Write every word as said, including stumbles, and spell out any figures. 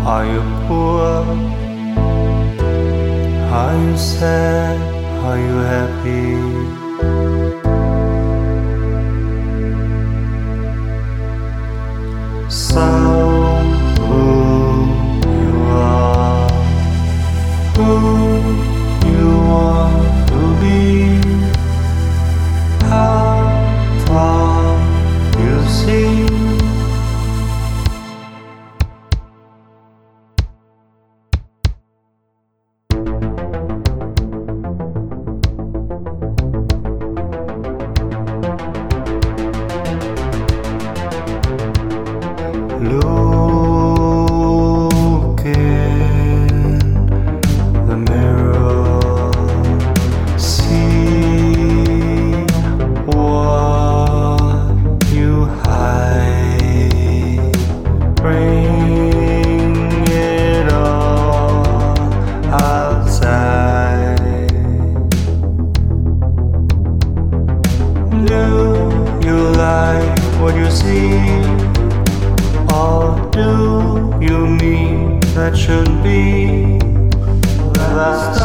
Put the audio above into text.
Are you poor? Are you sad? Are you happy? So who you are, who you want to be, how far you see. Look in the mirror, see what you hide, bring it all outside. Do you like what you see? Or do you mean that should be? That's